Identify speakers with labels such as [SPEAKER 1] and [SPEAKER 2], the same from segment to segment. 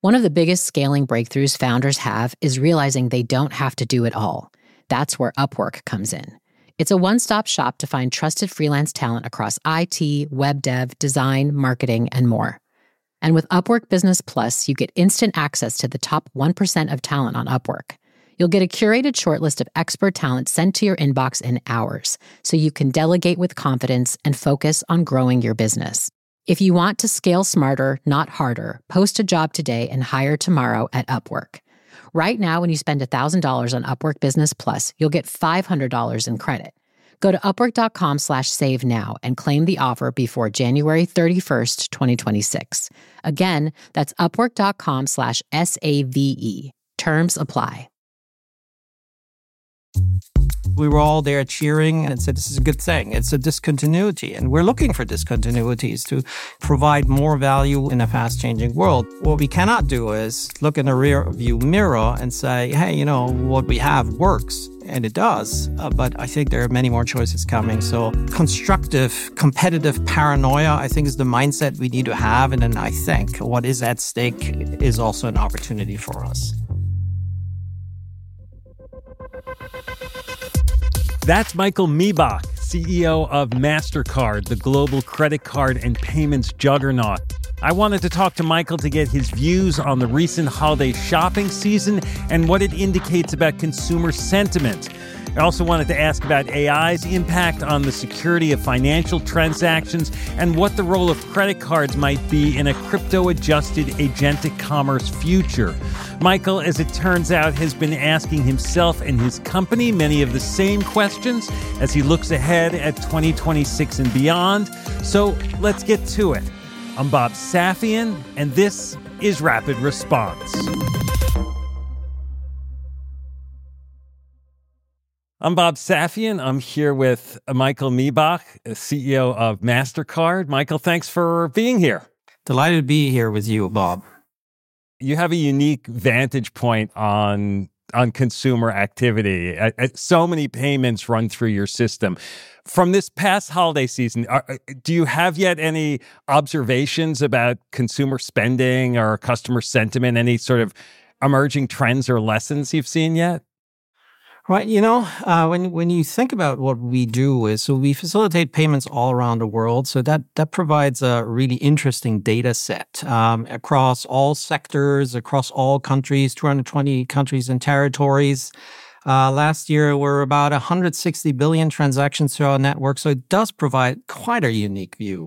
[SPEAKER 1] One of the biggest scaling breakthroughs founders have is realizing they don't have to do it all. That's where Upwork comes in. It's a one-stop shop to find trusted freelance talent across IT, web dev, design, marketing, and more. And with Upwork Business Plus, you get instant access to the top 1% of talent on Upwork. You'll get a curated shortlist of expert talent sent to your inbox in hours, so you can delegate with confidence and focus on growing your business. If you want to scale smarter, not harder, post a job today and hire tomorrow at Upwork. Right now, when you spend $1,000 on Upwork Business Plus, you'll get $500 in credit. Go to upwork.com/save now and claim the offer before January 31st, 2026. Again, that's upwork.com/SAVE. Terms apply.
[SPEAKER 2] We were all there cheering and said, this is a good thing. It's a discontinuity. And we're looking for discontinuities to provide more value in a fast-changing world. What we cannot do is look in the rear view mirror and say, hey, what we have works. And it does. But I think there are many more choices coming. So constructive, competitive paranoia, I think, is the mindset we need to have. And then I think what is at stake is also an opportunity for us.
[SPEAKER 3] That's Michael Miebach, CEO of MasterCard, the global credit card and payments juggernaut. I wanted to talk to Michael to get his views on the recent holiday shopping season and what it indicates about consumer sentiment. I also wanted to ask about AI's impact on the security of financial transactions and what the role of credit cards might be in a crypto-adjusted agentic commerce future. Michael, as it turns out, has been asking himself and his company many of the same questions as he looks ahead at 2026 and beyond. So let's get to it. I'm Bob Safian, and this is Rapid Response. I'm Bob Safian. I'm here with Michael Miebach, CEO of MasterCard. Michael, thanks for being here.
[SPEAKER 2] Delighted to be here with you, Bob.
[SPEAKER 3] You have a unique vantage point on consumer activity. So many payments run through your system. From this past holiday season, do you have yet any observations about consumer spending or customer sentiment, any sort of emerging trends or lessons you've seen yet?
[SPEAKER 2] Right. When you think about what we do is, so we facilitate payments all around the world. So that provides a really interesting data set across all sectors, across all countries, 220 countries and territories. Last year, were about 160 billion transactions through our network. So it does provide quite a unique view.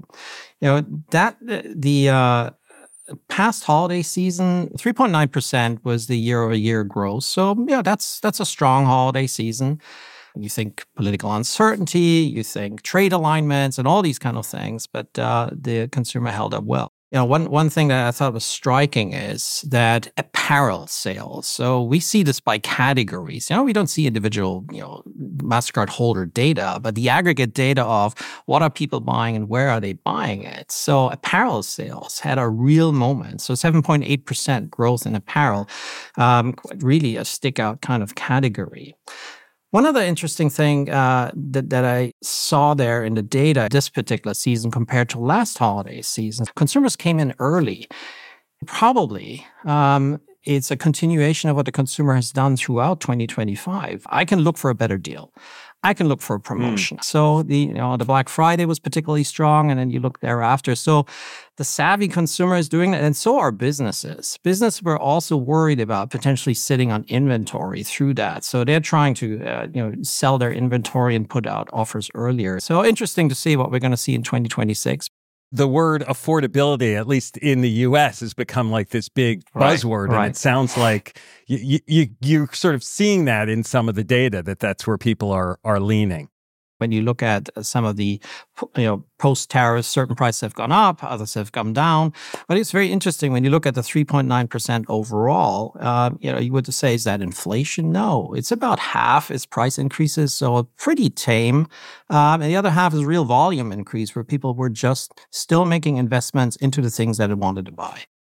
[SPEAKER 2] The past holiday season, 3.9% was the year-over-year growth. So, that's a strong holiday season. You think political uncertainty, you think trade alignments and all these kind of things, but the consumer held up well. One thing that I thought was striking is that apparel sales. So we see this by categories. We don't see individual, MasterCard holder data, but the aggregate data of what are people buying and where are they buying it. So apparel sales had a real moment. So 7.8% growth in apparel, really a stick-out kind of category. One other interesting thing that I saw there in the data this particular season compared to last holiday season, consumers came in early. Probably it's a continuation of what the consumer has done throughout 2025. I can look for a better deal. I can look for a promotion. So the Black Friday was particularly strong, and then you look thereafter. So the savvy consumer is doing that, and so are businesses. Businesses were also worried about potentially sitting on inventory through that. So they're trying to sell their inventory and put out offers earlier. So interesting to see what we're going to see in 2026.
[SPEAKER 3] The word affordability, at least in the U.S., has become like this big buzzword.
[SPEAKER 2] Right.
[SPEAKER 3] And it sounds like you're sort of seeing that in some of the data, that's where people are leaning.
[SPEAKER 2] When you look at some of the, post-tariffs, certain prices have gone up, others have come down. But it's very interesting when you look at the 3.9% overall, you would say, is that inflation? No, it's about half is price increases, so pretty tame. And the other half is real volume increase where people were just still making investments into the things that they wanted to buy.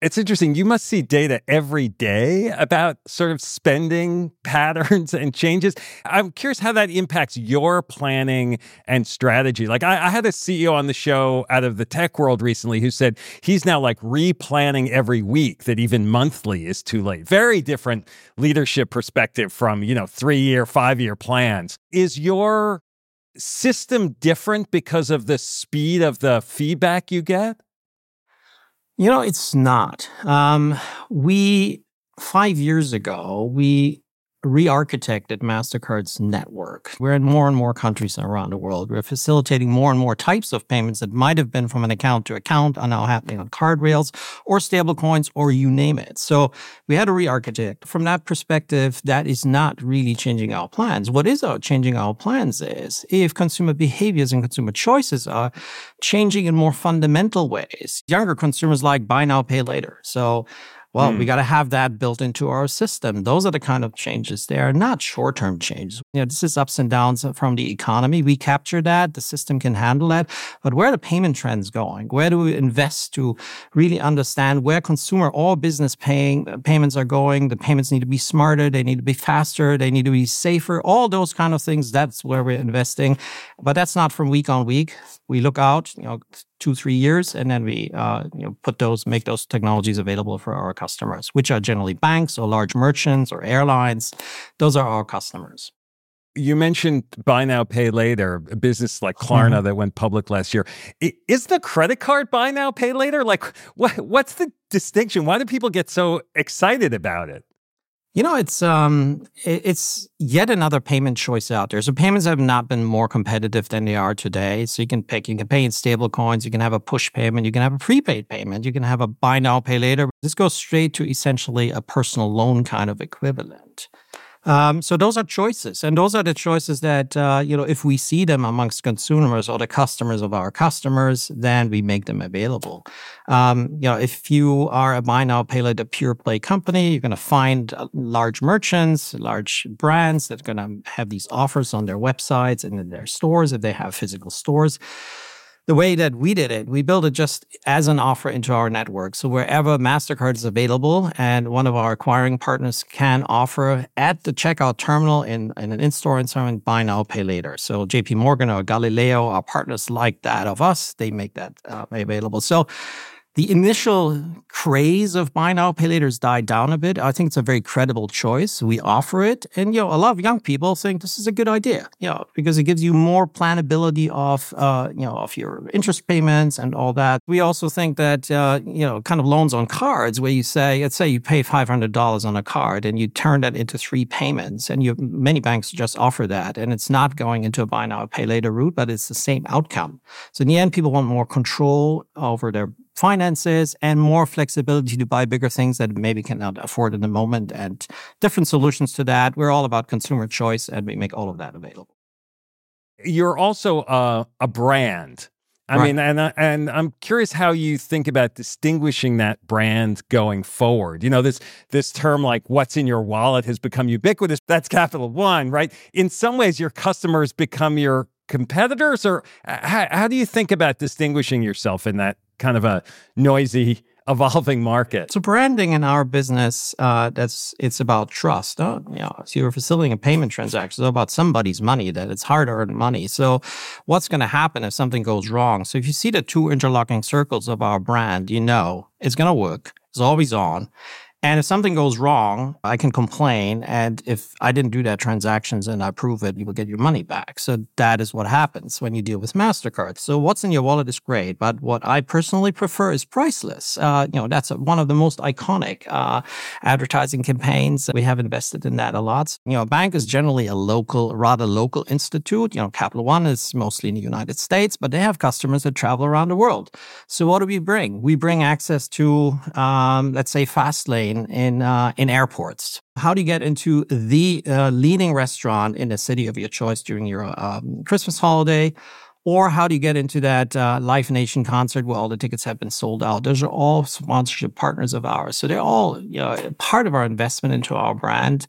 [SPEAKER 3] It's interesting. You must see data every day about sort of spending patterns and changes. I'm curious how that impacts your planning and strategy. Like I had a CEO on the show out of the tech world recently who said he's now like replanning every week, that even monthly is too late. Very different leadership perspective from, 3-year, 5-year plans. Is your system different because of the speed of the feedback you get?
[SPEAKER 2] It's not. 5 years ago, we re-architected MasterCard's network. We're in more and more countries around the world. We're facilitating more and more types of payments that might have been from an account to account are now happening on card rails or stablecoins or you name it. So we had to re-architect. From that perspective, that is not really changing our plans. What is changing our plans is if consumer behaviors and consumer choices are changing in more fundamental ways. Younger consumers like buy now, pay later. So we got to have that built into our system. Those are the kind of changes. They are not short-term changes. This is ups and downs from the economy. We capture that. The system can handle that. But where are the payment trends going? Where do we invest to really understand where consumer or business payments are going? The payments need to be smarter. They need to be faster. They need to be safer. All those kind of things, that's where we're investing. But that's not from week on week. We look out, 2-3 years, and then we make those technologies available for our customers, which are generally banks or large merchants or airlines. Those are our customers.
[SPEAKER 3] You mentioned buy now, pay later, a business like Klarna that went public last year. Is the credit card buy now, pay later? Like, what's the distinction? Why do people get so excited about it?
[SPEAKER 2] It's yet another payment choice out there. So payments have not been more competitive than they are today. So you can pay in stable coins, you can have a push payment, you can have a prepaid payment, you can have a buy now, pay later. This goes straight to essentially a personal loan kind of equivalent. So those are choices. And those are the choices that, if we see them amongst consumers or the customers of our customers, then we make them available. If you are a buy now, pay later pure play company, you're going to find large merchants, large brands that are going to have these offers on their websites and in their stores if they have physical stores. The way that we did it, we built it just as an offer into our network. So wherever MasterCard is available and one of our acquiring partners can offer at the checkout terminal in an in-store environment, buy now, pay later. So JP Morgan or Galileo are partners like that of us. They make that available. So the initial craze of buy now, pay later has died down a bit. I think it's a very credible choice. We offer it. And, a lot of young people think this is a good idea, because it gives you more planability of your interest payments and all that. We also think that, kind of loans on cards where you say, let's say you pay $500 on a card and you turn that into 3 payments. And many banks just offer that. And it's not going into a buy now, pay later route, but it's the same outcome. So in the end, people want more control over their finances and more flexibility to buy bigger things that maybe cannot afford in the moment, and different solutions to that. We're all about consumer choice, and we make all of that available.
[SPEAKER 3] You're also a brand. I mean, and I'm curious how you think about distinguishing that brand going forward. This term like what's in your wallet has become ubiquitous. That's Capital One, right? In some ways, your customers become your competitors, or how do you think about distinguishing yourself in that kind of a noisy, evolving market?
[SPEAKER 2] So branding in our business, it's about trust. So you're facilitating a payment transaction. It's about somebody's money, that it's hard-earned money. So what's going to happen if something goes wrong? So if you see the 2 interlocking circles of our brand, it's going to work. It's always on. And if something goes wrong, I can complain. And if I didn't do that transactions and I prove it, you will get your money back. So that is what happens when you deal with MasterCard. So what's in your wallet is great. But what I personally prefer is priceless. That's one of the most iconic advertising campaigns. We have invested in that a lot. A bank is generally a rather local institute. Capital One is mostly in the United States, but they have customers that travel around the world. So what do we bring? We bring access to, let's say, Fastlane in airports. How do you get into the leading restaurant in the city of your choice during your Christmas holiday? Or how do you get into that Live Nation concert where all the tickets have been sold out? Those are all sponsorship partners of ours. So they're all part of our investment into our brand.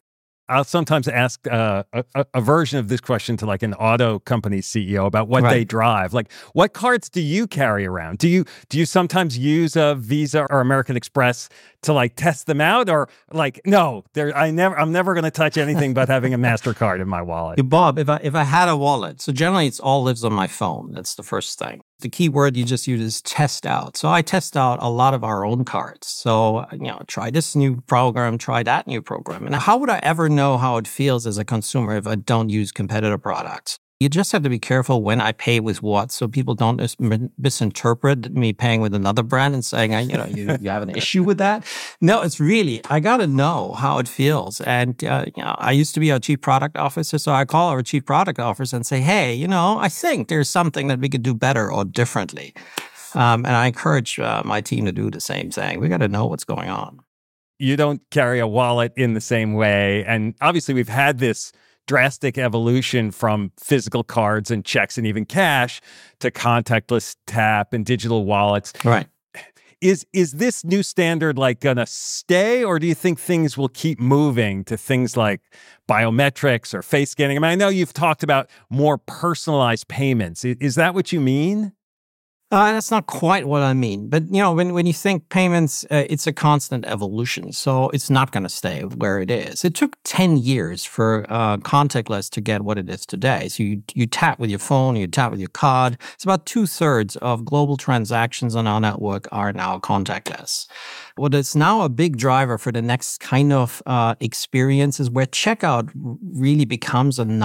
[SPEAKER 3] I'll sometimes ask a version of this question to like an auto company CEO about what they drive. Like, what cards do you carry around? Do you sometimes use a Visa or American Express to like test them out, or like, no, I'm never going to touch anything but having a MasterCard in my wallet?
[SPEAKER 2] Bob, if I had a wallet, so generally it's all lives on my phone. That's the first thing. The key word you just use is test out. So I test out a lot of our own cards. So, try this new program, try that new program. And how would I ever know how it feels as a consumer if I don't use competitor products? You just have to be careful when I pay with what, so people don't misinterpret me paying with another brand and saying, you have an issue with that. No, it's really, I got to know how it feels. And, I used to be a chief product officer, so I call our chief product officer and say, hey, I think there's something that we could do better or differently. And I encourage my team to do the same thing. We got to know what's going on.
[SPEAKER 3] You don't carry a wallet in the same way. And obviously we've had this drastic evolution from physical cards and checks and even cash to contactless tap and digital wallets.
[SPEAKER 2] Right.
[SPEAKER 3] Is this new standard like gonna stay, or do you think things will keep moving to things like biometrics or face scanning? I mean, I know you've talked about more personalized payments. Is that what you mean?
[SPEAKER 2] That's not quite what I mean. But, when you think payments, it's a constant evolution. So it's not going to stay where it is. It took 10 years for contactless to get what it is today. So you tap with your phone, you tap with your card. It's about 2/3 of global transactions on our network are now contactless. What is now a big driver for the next kind of experience is where checkout really becomes a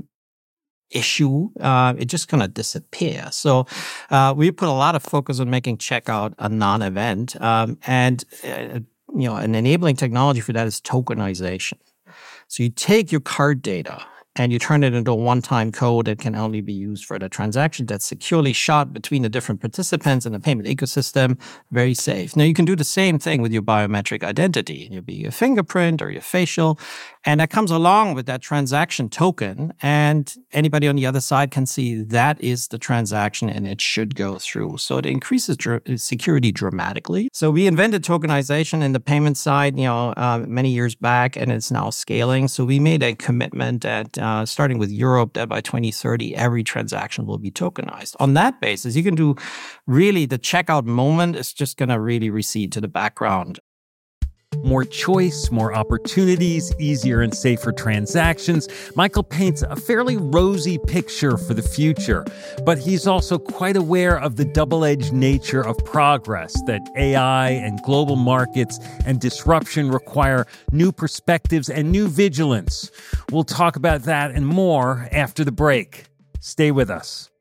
[SPEAKER 2] issue, it's just going to disappear. So we put a lot of focus on making checkout a non-event. And an enabling technology for that is tokenization. So you take your card data and you turn it into a one-time code that can only be used for the transaction that's securely shot between the different participants in the payment ecosystem. Very safe. Now, you can do the same thing with your biometric identity. It'll be your fingerprint or your facial. And that comes along with that transaction token. And anybody on the other side can see that is the transaction and it should go through. So it increases security dramatically. So we invented tokenization in the payment side, many years back, and it's now scaling. So we made a commitment that starting with Europe, that by 2030, every transaction will be tokenized. On that basis, you can do really the checkout moment is just going to really recede to the background.
[SPEAKER 3] More choice, more opportunities, easier and safer transactions. Michael paints a fairly rosy picture for the future, but he's also quite aware of the double-edged nature of progress, that AI and global markets and disruption require new perspectives and new vigilance. We'll talk about that and more after the break. Stay with us.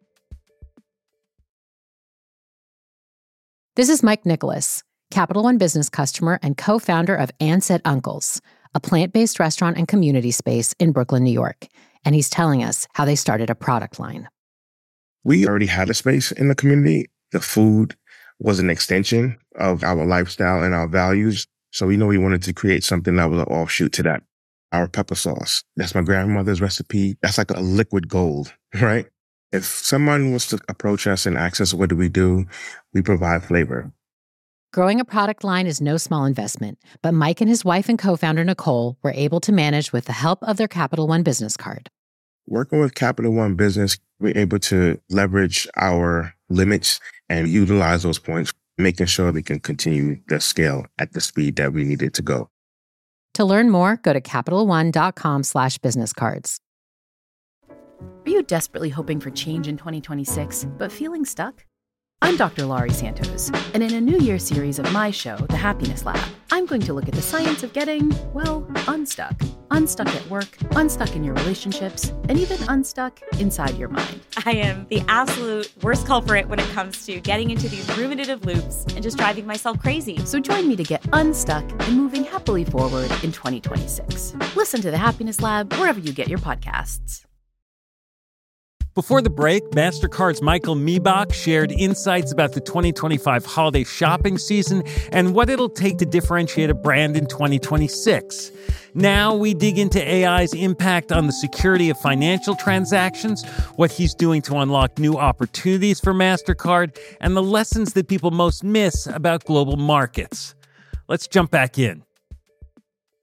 [SPEAKER 1] This is Mike Nicholas, Capital One business customer and co-founder of Ansett Uncles, a plant-based restaurant and community space in Brooklyn, New York. And he's telling us how they started a product line.
[SPEAKER 4] We already had a space in the community. The food was an extension of our lifestyle and our values. So we wanted to create something that was an offshoot to that. Our pepper sauce, that's my grandmother's recipe. That's like a liquid gold, right? If someone was to approach us and ask us, what do? We provide flavor.
[SPEAKER 1] Growing a product line is no small investment, but Mike and his wife and co-founder Nicole were able to manage with the help of their Capital One business card.
[SPEAKER 4] Working with Capital One Business, we're able to leverage our limits and utilize those points, making sure we can continue the scale at the speed that we needed to go.
[SPEAKER 1] To learn more, go to CapitalOne.com/businesscards.
[SPEAKER 5] Are you desperately hoping for change in 2026, but feeling stuck? I'm Dr. Laurie Santos, and in a New Year series of my show, The Happiness Lab, I'm going to look at the science of getting, unstuck. Unstuck at work, unstuck in your relationships, and even unstuck inside your mind.
[SPEAKER 6] I am the absolute worst culprit when it comes to getting into these ruminative loops and just driving myself crazy.
[SPEAKER 5] So join me to get unstuck and moving happily forward in 2026. Listen to The Happiness Lab wherever you get your podcasts.
[SPEAKER 3] Before the break, MasterCard's Michael Miebach shared insights about the 2025 holiday shopping season and what it'll take to differentiate a brand in 2026. Now we dig into AI's impact on the security of financial transactions, what he's doing to unlock new opportunities for MasterCard, and the lessons that people most miss about global markets. Let's jump back in.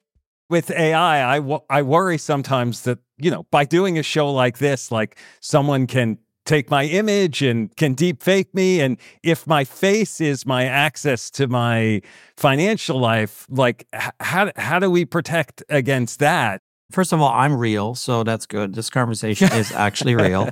[SPEAKER 3] With AI, I worry sometimes that, by doing a show like this, like someone can take my image and can deep fake me. And if my face is my access to my financial life, like how do we protect against that?
[SPEAKER 2] First of all, I'm real, so that's good. This conversation is actually real.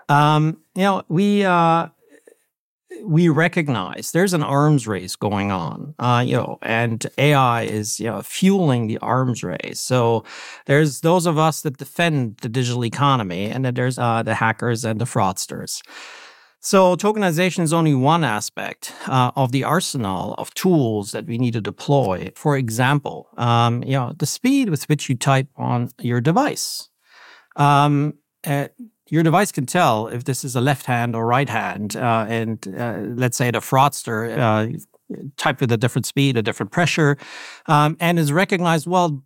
[SPEAKER 2] We recognize there's an arms race going on, and AI is, fueling the arms race. So there's those of us that defend the digital economy, and then there's the hackers and the fraudsters. So tokenization is only one aspect of the arsenal of tools that we need to deploy. For example, the speed with which you type on your device. Your device can tell if this is a left hand or right hand. And let's say the fraudster typed with a different speed, a different pressure, and is recognized, well,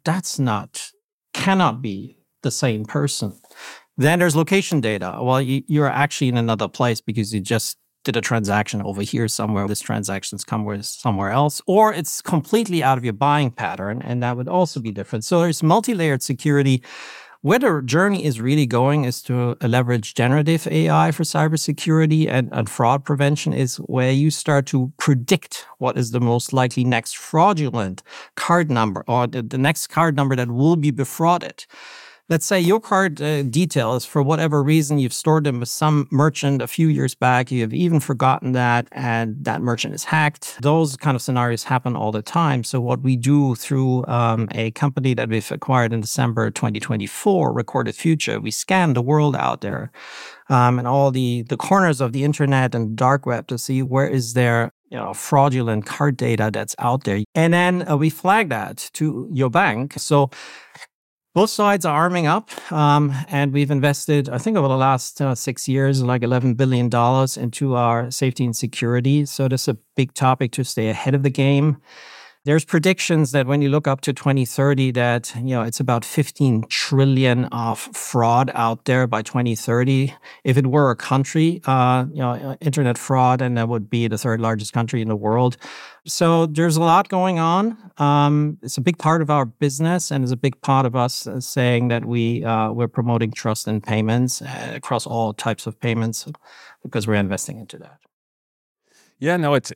[SPEAKER 2] cannot be the same person. Then there's location data. Well, you're actually in another place because you just did a transaction over here somewhere. This transaction's come somewhere else. Or it's completely out of your buying pattern, and that would also be different. So there's multi-layered security. Where the journey is really going is to leverage generative AI for cybersecurity and fraud prevention, is where you start to predict what is the most likely next fraudulent card number or the next card number that will be defrauded. Let's say your card details, for whatever reason, you've stored them with some merchant a few years back, you have even forgotten that, and that merchant is hacked. Those kind of scenarios happen all the time. So what we do through a company that we've acquired in December 2024, Recorded Future, we scan the world out there and all the corners of the internet and dark web to see where is there fraudulent card data that's out there. And then we flag that to your bank. So both sides are arming up, and we've invested, I think, over the last 6 years, like $11 billion into our safety and security. So this is a big topic to stay ahead of the game. There's predictions that when you look up to 2030, that it's about 15 trillion of fraud out there by 2030. If it were a country, internet fraud, and that would be the third largest country in the world. So there's a lot going on. It's a big part of our business, and it's a big part of us saying that we're promoting trust in payments across all types of payments because we're investing into that.
[SPEAKER 3] Yeah, no, it's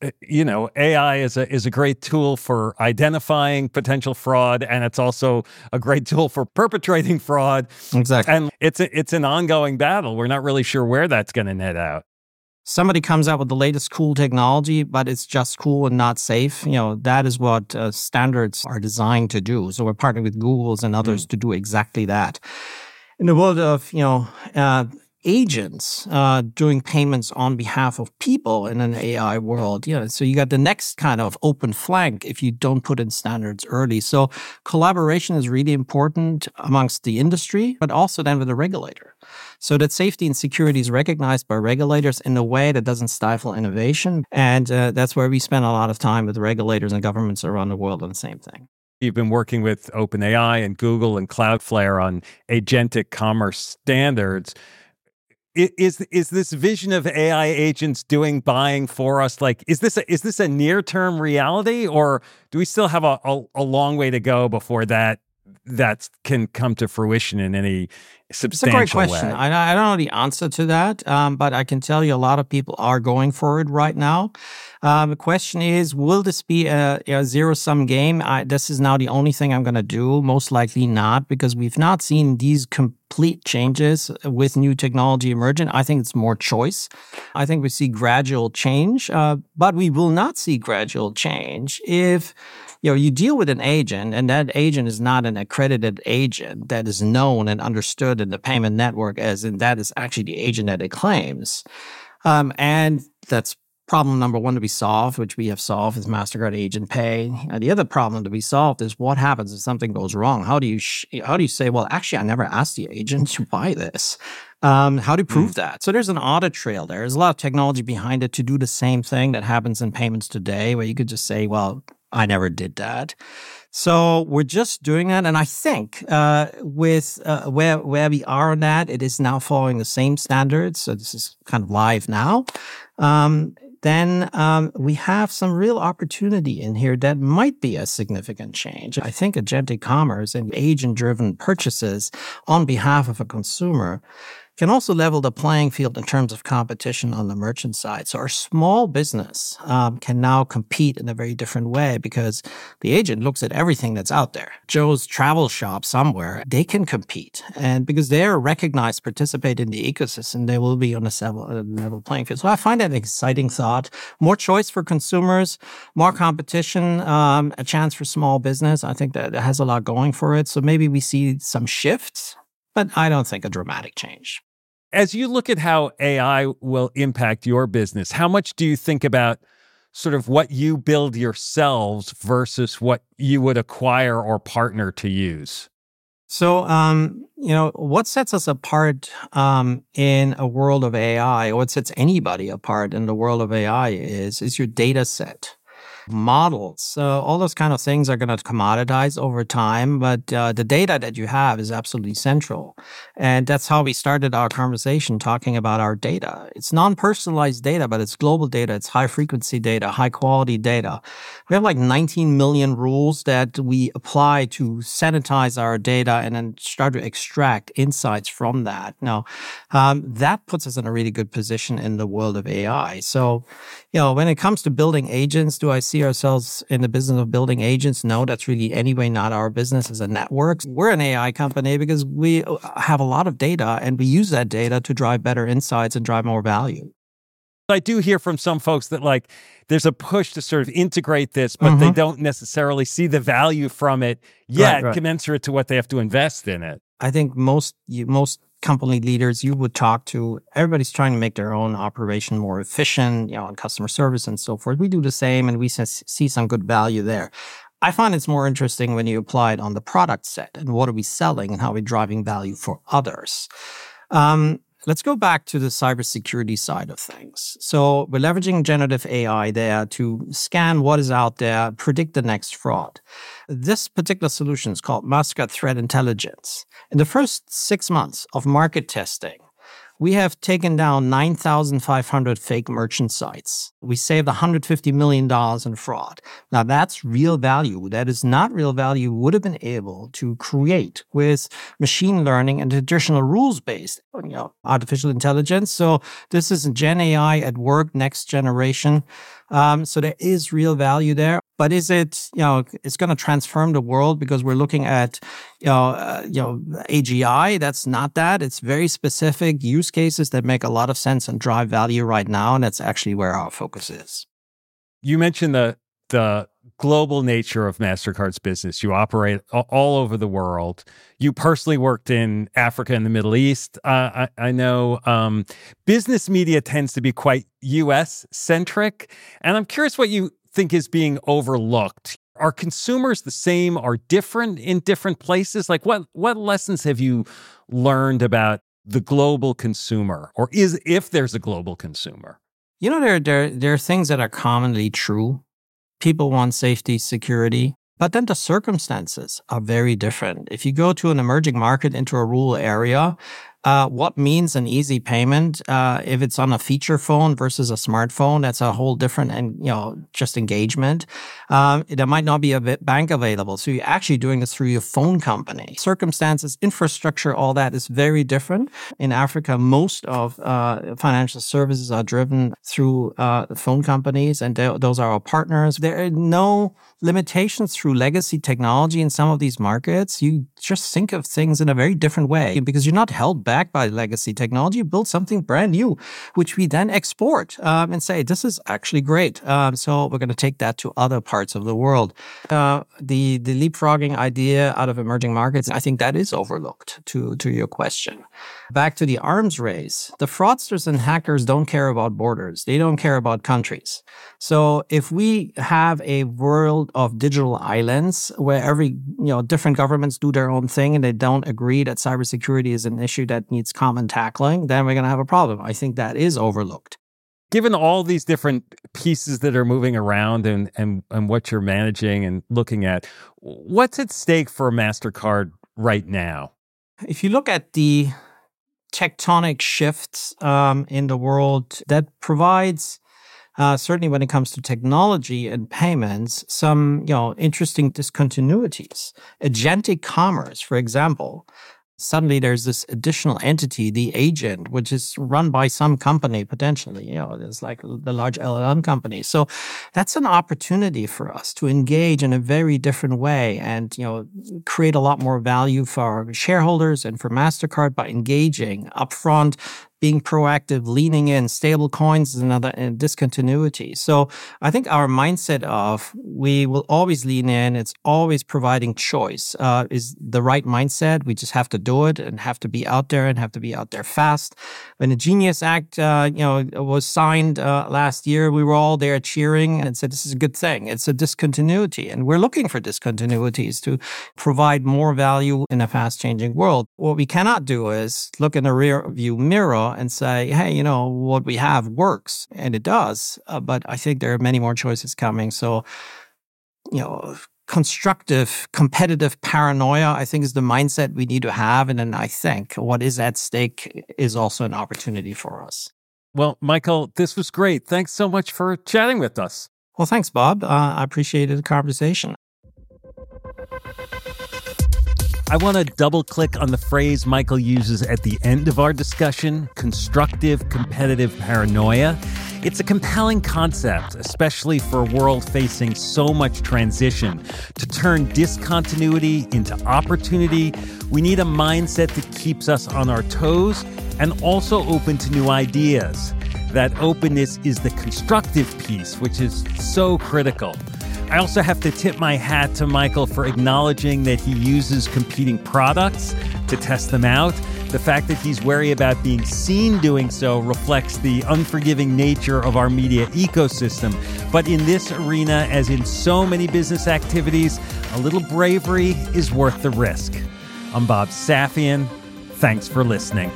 [SPEAKER 3] AI is a great tool for identifying potential fraud, and it's also a great tool for perpetrating fraud.
[SPEAKER 2] Exactly.
[SPEAKER 3] And it's an ongoing battle. We're not really sure where that's going to net out.
[SPEAKER 2] Somebody comes out with the latest cool technology, but it's just cool and not safe. That is what standards are designed to do. So we're partnering with Googles and others to do exactly that. In the world of, agents doing payments on behalf of people in an AI world. So you got the next kind of open flank if you don't put in standards early. So collaboration is really important amongst the industry, but also then with the regulator. So that safety and security is recognized by regulators in a way that doesn't stifle innovation. And that's where we spend a lot of time with regulators and governments around the world on the same thing.
[SPEAKER 3] You've been working with OpenAI and Google and Cloudflare on agentic commerce standards. Is this vision of AI agents doing buying for us? Like, is this a near-term reality, or do we still have a long way to go before that can come to fruition in any substantial way?
[SPEAKER 2] It's a great question. I don't know the answer to that, but I can tell you a lot of people are going for it right now. The question is, will this be a zero-sum game? This is now the only thing I'm going to do. Most likely not, because we've not seen these complete changes with new technology emerging. I think it's more choice. I think we see gradual change, but we will not see gradual change if you deal with an agent, and that agent is not an accredited agent that is known and understood in the payment network as in that is actually the agent that it claims. And that's problem number one to be solved, which we have solved, is MasterCard Agent Pay. The other problem to be solved is what happens if something goes wrong? How do you say, well, actually, I never asked the agent to buy this? How do you prove that? So there's an audit trail there. There's a lot of technology behind it to do the same thing that happens in payments today, where you could just say, well, I never did that. So we're just doing that. And I think with where we are on that, it is now following the same standards. So this is kind of live now. then we have some real opportunity in here that might be a significant change. I think agentic commerce and agent-driven purchases on behalf of a consumer can also level the playing field in terms of competition on the merchant side. So our small business can now compete in a very different way because the agent looks at everything that's out there. Joe's travel shop somewhere, they can compete. And because they're recognized, participate in the ecosystem, they will be on a level playing field. So I find that an exciting thought. More choice for consumers, more competition, a chance for small business. I think that it has a lot going for it. So maybe we see some shifts, but I don't think a dramatic change.
[SPEAKER 3] As you look at how AI will impact your business, how much do you think about sort of what you build yourselves versus what you would acquire or partner to use?
[SPEAKER 2] So, what sets us apart in a world of AI, what sets anybody apart in the world of AI is your data set. Models. So all those kind of things are going to commoditize over time, but the data that you have is absolutely central. And that's how we started our conversation talking about our data. It's non-personalized data, but it's global data. It's high-frequency data, high-quality data. We have like 19 million rules that we apply to sanitize our data and then start to extract insights from that. Now, that puts us in a really good position in the world of AI. So, when it comes to building agents, do I see ourselves in the business of building agents? No, that's really anyway not our business as a network. We're an AI company because we have a lot of data and we use that data to drive better insights and drive more value.
[SPEAKER 3] I do hear from some folks that there's a push to sort of integrate this, but they don't necessarily see the value from it yet,
[SPEAKER 2] right.
[SPEAKER 3] commensurate to what they have to invest in it.
[SPEAKER 2] I think most company leaders you would talk to, everybody's trying to make their own operation more efficient, on customer service and so forth. We do the same and we see some good value there. I find it's more interesting when you apply it on the product set and what are we selling and how we're driving value for others. Let's go back to the cybersecurity side of things. So we're leveraging generative AI there to scan what is out there, predict the next fraud. This particular solution is called Mastercard Threat Intelligence. In the first 6 months of market testing, we have taken down 9,500 fake merchant sites. We saved $150 million in fraud. Now, that's real value. That is not real value would have been able to create with machine learning and traditional rules-based, artificial intelligence. So this is Gen AI at work, next generation. So there is real value there. But is it, it's going to transform the world because we're looking at, AGI? That's not that. It's very specific use cases that make a lot of sense and drive value right now. And that's actually where our focus is.
[SPEAKER 3] You mentioned the global nature of MasterCard's business. You operate all over the world. You personally worked in Africa and the Middle East. I know business media tends to be quite U.S.-centric. And I'm curious what you think is being overlooked. Are consumers the same or different in different places? What lessons have you learned about the global consumer, or if there's a global consumer?
[SPEAKER 2] There are things that are commonly true. People want safety, security, but then the circumstances are very different. If you go to an emerging market into a rural area, what means an easy payment? If it's on a feature phone versus a smartphone, that's a whole different just engagement. There might not be a bank available, so you're actually doing this through your phone company. Circumstances, infrastructure, all that is very different. In Africa, most of financial services are driven through phone companies, and those are our partners. There are no limitations through legacy technology in some of these markets. You just think of things in a very different way because you're not held back by legacy technology. You build something brand new, which we then export and say, this is actually great. So we're going to take that to other parts of the world. The leapfrogging idea out of emerging markets, I think that is overlooked to your question. Back to the arms race, the fraudsters and hackers don't care about borders. They don't care about countries. So if we have a world of digital islands where different governments do their own thing and they don't agree that cybersecurity is an issue that needs common tackling, then we're going to have a problem. I think that is overlooked.
[SPEAKER 3] Given all these different pieces that are moving around and what you're managing and looking at, what's at stake for MasterCard right now?
[SPEAKER 2] If you look at the tectonic shifts in the world, that provides certainly when it comes to technology and payments, some interesting discontinuities. Agentic commerce, for example. Suddenly there's this additional entity, the agent, which is run by some company potentially. There's like the large LLM company. So that's an opportunity for us to engage in a very different way and, create a lot more value for our shareholders and for MasterCard by engaging upfront, being proactive, leaning in. Stable coins is another discontinuity. So I think our mindset of we will always lean in, it's always providing choice is the right mindset. We just have to do it and have to be out there and have to be out there fast. When the Genius Act, was signed last year, we were all there cheering and said, this is a good thing. It's a discontinuity. And we're looking for discontinuities to provide more value in a fast-changing world. What we cannot do is look in the rear view mirror and say, hey, what we have works. And it does. But I think there are many more choices coming. So, constructive, competitive paranoia, I think, is the mindset we need to have. And then I think what is at stake is also an opportunity for us.
[SPEAKER 3] Well, Michael, this was great. Thanks so much for chatting with us.
[SPEAKER 2] Well, thanks, Bob. I appreciated the conversation.
[SPEAKER 3] I want to double-click on the phrase Michael uses at the end of our discussion, constructive, competitive paranoia. It's a compelling concept, especially for a world facing so much transition. To turn discontinuity into opportunity, we need a mindset that keeps us on our toes and also open to new ideas. That openness is the constructive piece, which is so critical. I also have to tip my hat to Michael for acknowledging that he uses competing products to test them out. The fact that he's wary about being seen doing so reflects the unforgiving nature of our media ecosystem. But in this arena, as in so many business activities, a little bravery is worth the risk. I'm Bob Safian. Thanks for listening.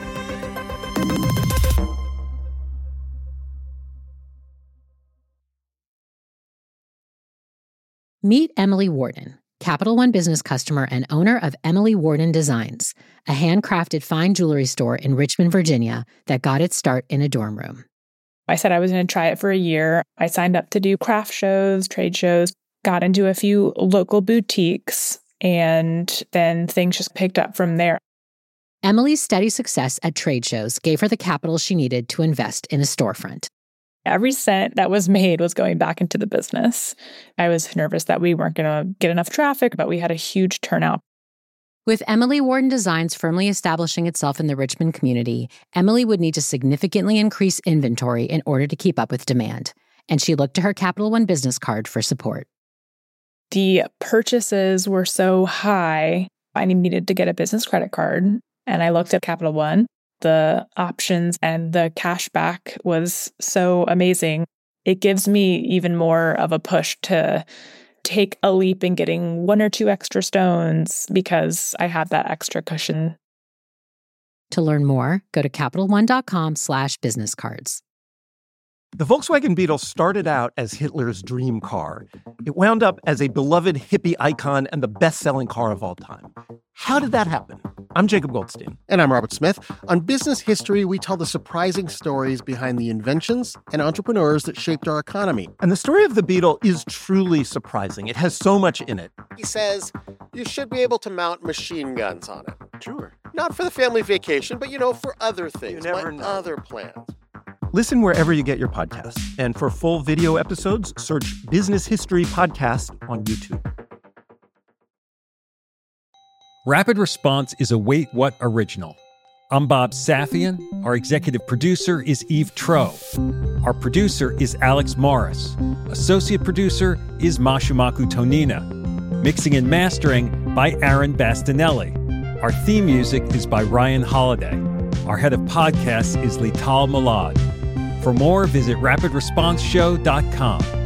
[SPEAKER 1] Meet Emily Warden, Capital One business customer and owner of Emily Warden Designs, a handcrafted fine jewelry store in Richmond, Virginia that got its start in a dorm room.
[SPEAKER 7] I said I was going to try it for a year. I signed up to do craft shows, trade shows, got into a few local boutiques, and then things just picked up from there.
[SPEAKER 1] Emily's steady success at trade shows gave her the capital she needed to invest in a storefront.
[SPEAKER 7] Every cent that was made was going back into the business. I was nervous that we weren't going to get enough traffic, but we had a huge turnout.
[SPEAKER 1] With Emily Warden Designs firmly establishing itself in the Richmond community, Emily would need to significantly increase inventory in order to keep up with demand, and she looked to her Capital One business card for support.
[SPEAKER 7] The purchases were so high, I needed to get a business credit card, and I looked at Capital One. The options and the cash back was so amazing. It gives me even more of a push to take a leap in getting 1 or 2 extra stones because I have that extra cushion.
[SPEAKER 1] To learn more, go to CapitalOne.com/businesscards.
[SPEAKER 8] The Volkswagen Beetle started out as Hitler's dream car. It wound up as a beloved hippie icon and the best-selling car of all time. How did that happen? I'm Jacob Goldstein.
[SPEAKER 9] And I'm Robert Smith. On Business History, we tell the surprising stories behind the inventions and entrepreneurs that shaped our economy.
[SPEAKER 8] And the story of the Beetle is truly surprising. It has so much in it.
[SPEAKER 9] He says, you should be able to mount machine guns on it.
[SPEAKER 8] Sure.
[SPEAKER 9] Not for the family vacation, but, for other things.
[SPEAKER 8] You never know.
[SPEAKER 9] Other plans.
[SPEAKER 8] Listen wherever you get your podcasts. And for full video episodes, search Business History Podcast on YouTube.
[SPEAKER 3] Rapid Response is a Wait What original. I'm Bob Safian. Our executive producer is Eve Tro. Our producer is Alex Morris. Associate producer is Mashumaku Tonina. Mixing and mastering by Aaron Bastinelli. Our theme music is by Ryan Holiday. Our head of podcasts is Lital Malad. For more, visit rapidresponseshow.com.